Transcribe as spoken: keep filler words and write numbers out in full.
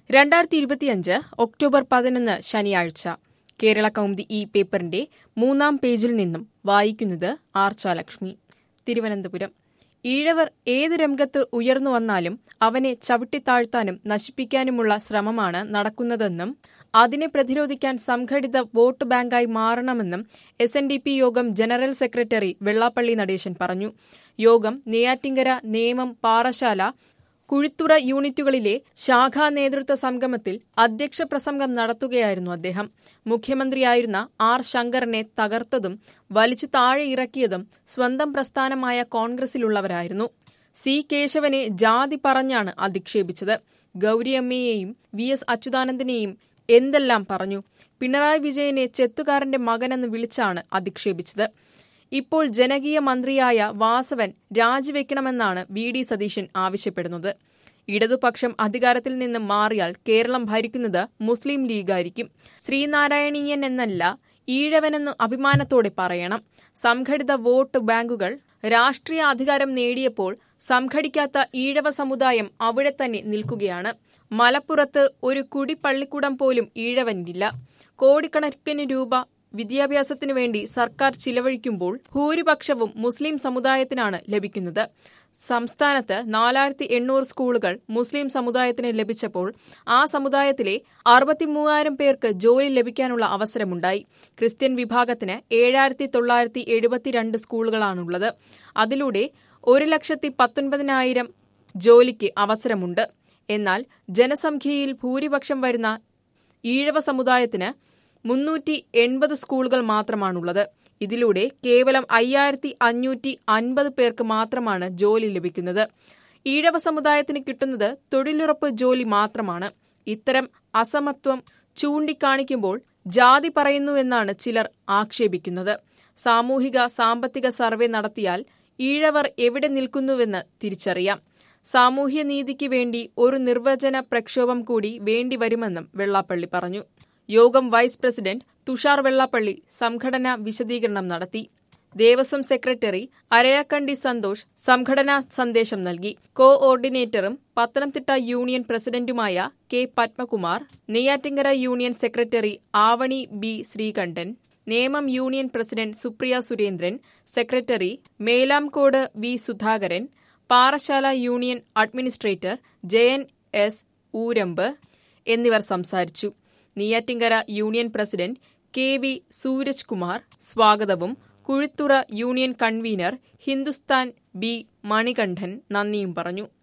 രണ്ടായിരത്തി ഇരുപത്തിയഞ്ച് ഒക്ടോബർ പതിനൊന്ന് ശനിയാഴ്ച കേരള കൗമുദി ഈ പേപ്പറിന്റെ മൂന്നാം പേജിൽ നിന്നും വായിക്കുന്നത് ആർച്ചാലക്ഷ്മി. തിരുവനന്തപുരം. ഈഴവർ ഏത് രംഗത്ത് ഉയർന്നു വന്നാലും അവനെ ചവിട്ടിത്താഴ്ത്താനും നശിപ്പിക്കാനുമുള്ള ശ്രമമാണ് നടക്കുന്നതെന്നും അതിനെ പ്രതിരോധിക്കാൻ സംഘടിത വോട്ട് ബാങ്കായി മാറണമെന്നും എസ് എൻ ഡി പി യോഗം ജനറൽ സെക്രട്ടറി വെള്ളാപ്പള്ളി നടേശൻ പറഞ്ഞു. യോഗം നെയ്യാറ്റിങ്കര, നേമം, പാറശാല, കുഴിത്തുറ യൂണിറ്റുകളിലെ ശാഖാ നേതൃത്വ സംഗമത്തിൽ അധ്യക്ഷ പ്രസംഗം നടത്തുകയായിരുന്നു അദ്ദേഹം. മുഖ്യമന്ത്രിയായിരുന്ന ആർ ശങ്കറിനെ തകർത്തതും വലിച്ചു താഴെ ഇറക്കിയതും സ്വന്തം പ്രസ്ഥാനമായ കോൺഗ്രസിലുള്ളവരായിരുന്നു. സി കേശവനെ ജാതി പറഞ്ഞാണ് അധിക്ഷേപിച്ചത്. ഗൗരിയമ്മയെയും വി എസ് അച്യുതാനന്ദനെയും എന്തെല്ലാം പറഞ്ഞു. പിണറായി വിജയനെ ചെത്തുകാരന്റെ മകനെന്ന് വിളിച്ചാണ് അധിക്ഷേപിച്ചത്. ഇപ്പോൾ ജനകീയ മന്ത്രിയായ വാസവൻ രാജിവെക്കണമെന്നാണ് വി ഡി സതീശൻ ആവശ്യപ്പെടുന്നത്. ഇടതുപക്ഷം അധികാരത്തിൽ നിന്ന് മാറിയാൽ കേരളം ഭരിക്കുന്നത് മുസ്ലിം ലീഗായിരിക്കും. ശ്രീനാരായണീയൻ എന്നല്ല, ഈഴവനെന്നു അഭിമാനത്തോടെ പറയണം. സംഘടിത വോട്ട് ബാങ്കുകൾ രാഷ്ട്രീയ അധികാരം നേടിയപ്പോൾ സംഘടിക്കാത്ത ഈഴവ സമുദായം അവിടെ തന്നെ നിൽക്കുകയാണ്. മലപ്പുറത്ത് ഒരു കുടിപ്പള്ളിക്കൂടം പോലും ഈഴവനില്ല. കോടിക്കണക്കിന് രൂപ വിദ്യാഭ്യാസത്തിനു വേണ്ടി സർക്കാർ ചിലവഴിക്കുമ്പോൾ ഭൂരിപക്ഷവും മുസ്ലിം സമുദായത്തിനാണ് ലഭിക്കുന്നത്. സംസ്ഥാനത്ത് നാലായിരത്തി എണ്ണൂറ് സ്കൂളുകൾ മുസ്ലിം സമുദായത്തിന് ലഭിച്ചപ്പോൾ ആ സമുദായത്തിലെ അറുപത്തിമൂവായിരം പേർക്ക് ജോലി ലഭിക്കാനുള്ള അവസരമുണ്ടായി. ക്രിസ്ത്യൻ വിഭാഗത്തിന് ഏഴായിരത്തി തൊള്ളായിരത്തി എഴുപത്തിരണ്ട് സ്കൂളുകളാണുള്ളത്. അതിലൂടെ ഒരു ലക്ഷത്തി പത്തൊൻപതിനായിരം ജോലിക്ക് അവസരമുണ്ട്. എന്നാൽ ജനസംഖ്യയിൽ ഭൂരിപക്ഷം വരുന്ന ഈഴവ സമുദായത്തിന് മുന്നൂറ്റി എൺപത് സ്കൂളുകൾ മാത്രമാണുള്ളത്. ഇതിലൂടെ കേവലം അയ്യായിരത്തി അഞ്ഞൂറ്റി അൻപത് പേർക്ക് മാത്രമാണ് ജോലി ലഭിക്കുന്നത്. ഈഴവ സമുദായത്തിന് കിട്ടുന്നത് തൊഴിലുറപ്പ് ജോലി മാത്രമാണ്. ഇത്തരം അസമത്വം ചൂണ്ടിക്കാണിക്കുമ്പോൾ ജാതി പറയുന്നുവെന്നാണ് ചിലർ ആക്ഷേപിക്കുന്നത്. സാമൂഹിക സാമ്പത്തിക സർവേ നടത്തിയാൽ ഈഴവർ എവിടെ നിൽക്കുന്നുവെന്ന് തിരിച്ചറിയാം. സാമൂഹ്യനീതിക്ക് വേണ്ടി ഒരു നിർവചന പ്രക്ഷോഭം കൂടി വേണ്ടിവരുമെന്നും വെള്ളാപ്പള്ളി പറഞ്ഞു. യോഗം വൈസ് പ്രസിഡന്റ് തുഷാർ വെള്ളാപ്പള്ളി സംഘടനാ വിശദീകരണം നടത്തി. ദേവസ്വം സെക്രട്ടറി അരയാക്കണ്ടി സന്തോഷ് സംഘടനാ സന്ദേശം നൽകി. കോ ഓർഡിനേറ്ററും പത്തനംതിട്ട യൂണിയൻ പ്രസിഡന്റുമായ K Padmakumar, Neyyattinkara union secretary Avani B Sreekantan, Nemam union president Supriya Surendran, secretary Melamcode V Sudhakaran, Parassala union administrator Jayan S Oorambu എന്നിവർ സംസാരിച്ചു. Neyyattinkara union president K V Sooraj Kumar സ്വാഗതവും Kuzhithura union convener Hindustan B Manikandan നന്ദിയും പറഞ്ഞു.